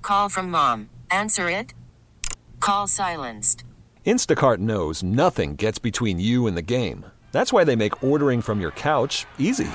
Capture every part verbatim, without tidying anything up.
Call from mom. Answer it. Call silenced. Instacart knows nothing gets between you and the game. That's why they make ordering from your couch easy.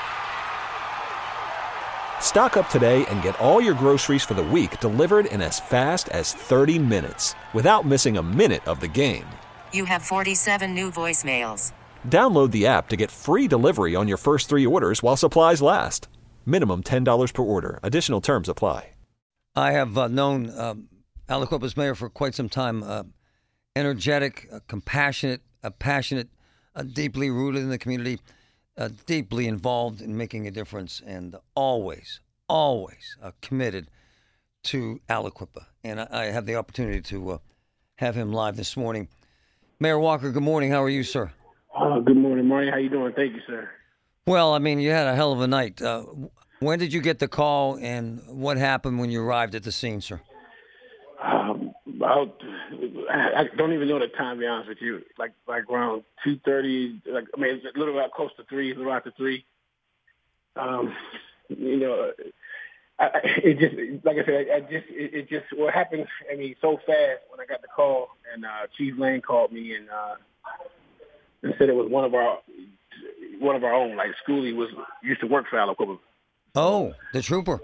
Stock up today and get all your groceries for the week delivered in as fast as thirty minutes without missing a minute of the game. You have forty-seven new voicemails. Download the app to get free delivery on your first three orders while supplies last. Minimum ten dollars per order. Additional terms apply. I have uh, known uh, Aliquippa's mayor for quite some time. Uh, energetic, uh, compassionate, uh, passionate, uh, deeply rooted in the community, uh, deeply involved in making a difference, and always, always uh, committed to Aliquippa. And I, I have the opportunity to uh, have him live this morning. Mayor Walker, good morning. How are you, sir? Uh, good morning, Marty. How you doing? Thank you, sir. Well, I mean, you had a hell of a night. Uh, when did you get the call, and what happened when you arrived at the scene, sir? Um, about, I, I don't even know the time, to be honest with you. Like like around two thirty. Like I mean, it's a little bit close to three. A little after three. Um, you know, I, I, it just like I said, I, I just it, it just what happened. I mean, so fast when I got the call, and uh, Chief Lane called me and uh, and said it was one of our one of our own. Like Schoolie was used to work for Aliquippa. Oh, the trooper.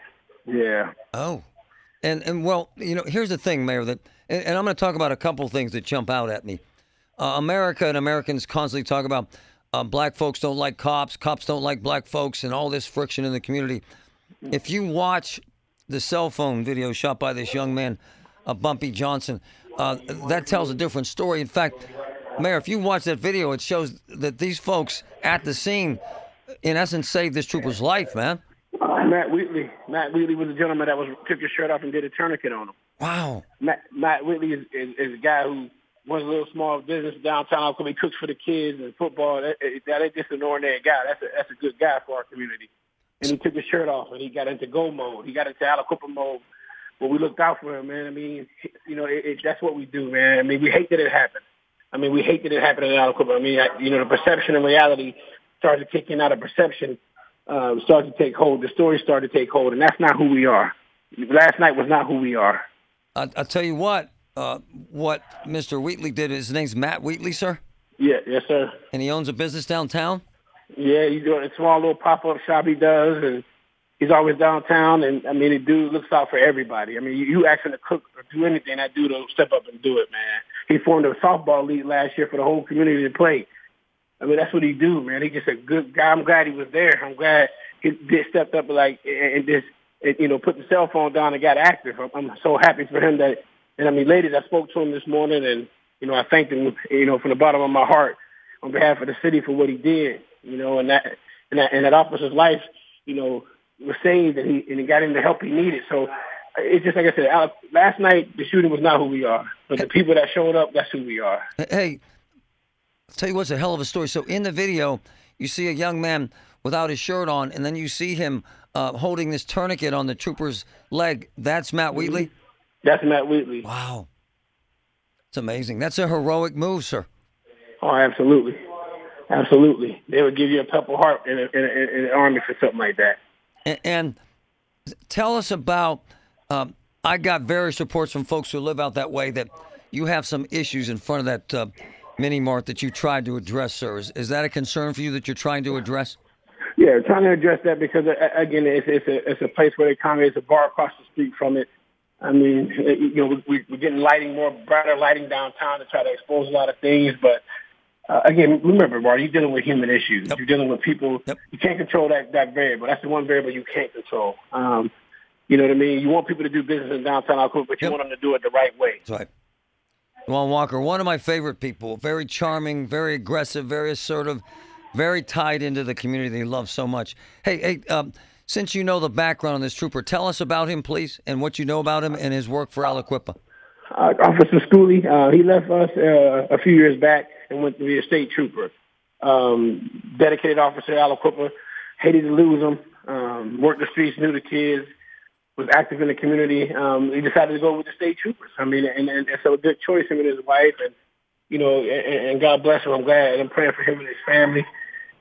Yeah. Oh. And, and well, you know, here's the thing, Mayor, that, and, and I'm going to talk about a couple things that jump out at me. Uh, America and Americans constantly talk about uh, black folks don't like cops, cops don't like black folks, and all this friction in the community. If you watch the cell phone video shot by this young man, uh, Bumpy Johnson, uh, that tells a different story. In fact, Mayor, if you watch that video, it shows that these folks at the scene, in essence, saved this trooper's life, man. Uh, Matt Wheatley. Matt Wheatley was a gentleman that was took his shirt off and did a tourniquet on him. Wow. Matt, Matt Wheatley is, is, is a guy who runs a little small business downtown. He cooks for the kids and football. That, that ain't just an ordinary guy. That's a that's a good guy for our community. And he took his shirt off and he got into go mode. He got into Aliquippa mode. But we looked out for him, man. I mean, you know, it, it, that's what we do, man. I mean, we hate that it happened. I mean, we hate that it happened in Aliquippa. I mean, I, you know, the perception and reality started kicking out of perception. Uh, started to take hold. The story started to take hold, and that's not who we are. Last night was not who we are. I, I'll tell you what, uh, what Mister Wheatley did, his name's Matt Wheatley, sir? Yeah, yes, sir. And he owns a business downtown? Yeah, he's doing a small little pop-up shop he does, and he's always downtown, and, I mean, the dude looks out for everybody. I mean, you, you ask him to cook or do anything, that dude will step up and do it, man. He formed a softball league last year for the whole community to play. I mean, that's what he do, man. He's just a good guy. I'm glad he was there. I'm glad he did stepped up like and just you know put the cell phone down and got active. I'm, I'm so happy for him that. And I mean, ladies, I spoke to him this morning, and you know I thanked him, you know, from the bottom of my heart on behalf of the city for what he did. You know, and that and that, and that officer's life, you know, was saved, and he and he got him the help he needed. So it's just like I said, Alex, last night the shooting was not who we are, but the people that showed up, that's who we are. Hey. I'll tell you what's a hell of a story. So in the video, you see a young man without his shirt on, and then you see him uh, holding this tourniquet on the trooper's leg. That's Matt Wheatley? That's Matt Wheatley. Wow. It's amazing. That's a heroic move, sir. Oh, absolutely. Absolutely. They would give you a Purple Heart in, a, in, a, in the Army for something like that. And, and tell us about, um, I got various reports from folks who live out that way that you have some issues in front of that uh, mini mart that you tried to address, sir. Is, is that a concern for you that you're trying to address? Yeah, trying to address that because, again, it's, it's, a, it's a place where they come. It's a bar across the street from it. I mean, you know, we, we're getting lighting, more brighter lighting downtown to try to expose a lot of things. But, uh, again, remember, Marty, you're dealing with human issues. Yep. You're dealing with people. Yep. You can't control that, that variable. That's the one variable you can't control. Um, you know what I mean? You want people to do business in downtown Aliquippa, but you yep. want them to do it the right way. That's right. Juan Walker, one of my favorite people, very charming, very aggressive, very assertive, very tied into the community they love so much. Hey, hey, um, since you know the background on this trooper, tell us about him, please, and what you know about him and his work for Aliquippa. Uh, Officer Schoolie, uh, he left us uh, a few years back and went to be a state trooper. Um, dedicated officer at Aliquippa, hated to lose him, um, worked the streets, knew the kids, was active in the community. Um, he decided to go with the state troopers. I mean, and, and, and so a good choice, him and his wife, and, you know, and, and God bless him. I'm glad, and I'm praying for him and his family.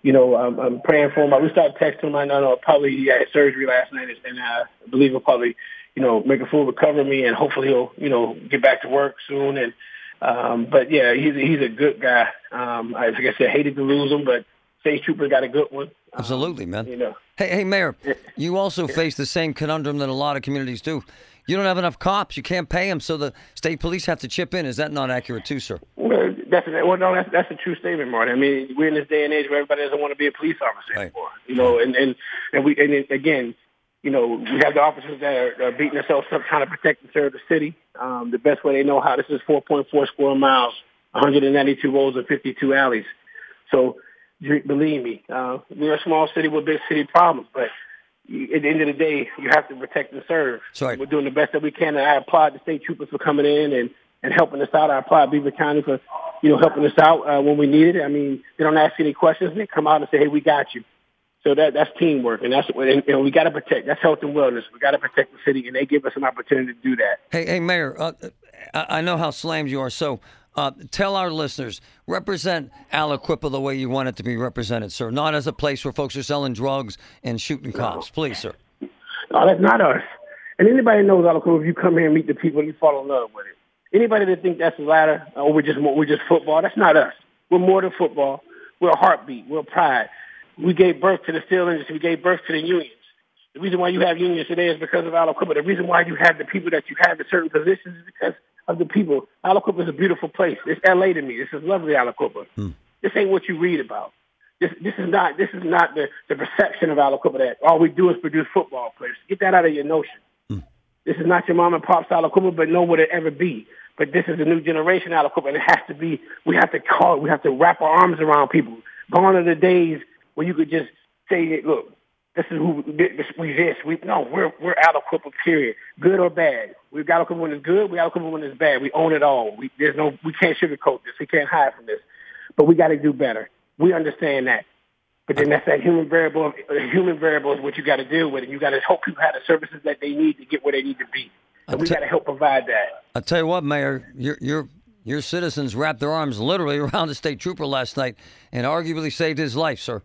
you know, I'm, I'm praying for him. We started texting him. I know probably he had surgery last night, and uh, I believe he'll probably, you know, make a full recovery, and hopefully he'll, you know, get back to work soon. And um, but yeah, he's he's a good guy. Um, I, like I said, hated to lose him, but State Trooper got a good one. Absolutely, man. Um, you know. Hey, hey, Mayor, you also face the same conundrum that a lot of communities do. You don't have enough cops. You can't pay them, so the state police have to chip in. Is that not accurate too, sir? Well, that's well, no, that's that's a true statement, Marty. I mean, we're in this day and age where everybody doesn't want to be a police officer Right. anymore. You know, and and and we and it, again, you know, we have the officers that are, are beating themselves up trying to protect and serve the city um, the best way they know how. This is four point four square miles, one hundred ninety-two roads and fifty-two alleys. So, believe me, uh, we're a small city with big city problems, but at the end of the day, you have to protect and serve. Right. We're doing the best that we can, and I applaud the state troopers for coming in and, and helping us out. I applaud Beaver County for, you know, helping us out uh, when we need it. I mean, they don't ask any questions. They come out and say, hey, we got you. So that that's teamwork, and that's what and, and we got to protect. That's health and wellness. We got to protect the city, and they give us an opportunity to do that. Hey, hey, Mayor, uh, I I know how slammed you are, so uh, tell our listeners, represent Aliquippa the way you want it to be represented, sir, not as a place where folks are selling drugs and shooting cops. Please, sir. No, that's not us. And anybody knows Aliquippa, if you come here and meet the people, you fall in love with it. Anybody that think that's a ladder, or we're just we're just football, that's not us. We're more than football. We're a heartbeat. We're a pride. We gave birth to the steel industry. We gave birth to the unions. The reason why you have unions today is because of Aliquippa. The reason why you have the people that you have in certain positions is because of the people. Aliquippa is a beautiful place. It's L A to me. This is lovely Aliquippa. Hmm. This ain't what you read about. This this is not this is not the, the perception of Aliquippa that all we do is produce football players. Get that out of your notion. Hmm. This is not your mom and pop's Aliquippa, but nor would it ever be. But this is the new generation Aliquippa, and it has to be. We have to call it. We have to wrap our arms around people. Gone are the days where you could just say, look, this is who this, we this. We no, we're we're Aliquippa, period. Good or bad. We've got Aliquippa when it's good. We Aliquippa when it's bad. We own it all. We there's no we can't sugarcoat this. We can't hide from this. But we got to do better. We understand that. But then that's that human variable. Human variable is what you got to deal with, and you got to help people have the services that they need to get where they need to be. And we got to help provide that. I tell you what, Mayor, your your your citizens wrapped their arms literally around the state trooper last night and arguably saved his life, sir.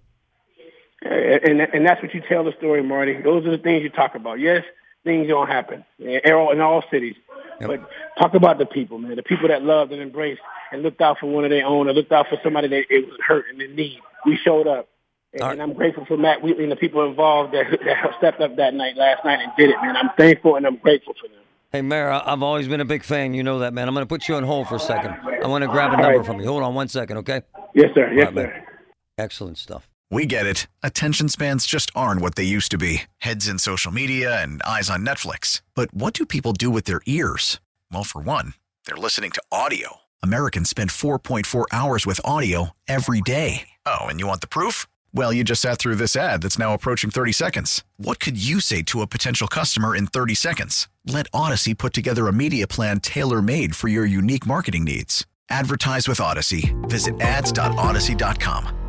And and that's what you tell the story, Marty. Those are the things you talk about. Yes, things don't happen in all, in all cities. Yep. But talk about the people, man. The people that loved and embraced and looked out for one of their own or looked out for somebody that it was hurt and in need. We showed up. And, right. and I'm grateful for Matt Wheatley and the people involved that, that stepped up that night, last night, and did it, man. I'm thankful and I'm grateful for them. Hey, Mayor, I've always been a big fan. You know that, man. I'm going to put you on hold for a second. I want to grab a number right. from you. Hold on one second, okay? Yes, sir. Yes, right, sir. Man. Excellent stuff. We get it. Attention spans just aren't what they used to be. Heads in social media and eyes on Netflix. But what do people do with their ears? Well, for one, they're listening to audio. Americans spend four point four hours with audio every day. Oh, and you want the proof? Well, you just sat through this ad that's now approaching thirty seconds. What could you say to a potential customer in thirty seconds? Let Odyssey put together a media plan tailor-made for your unique marketing needs. Advertise with Odyssey. Visit ads dot odyssey dot com.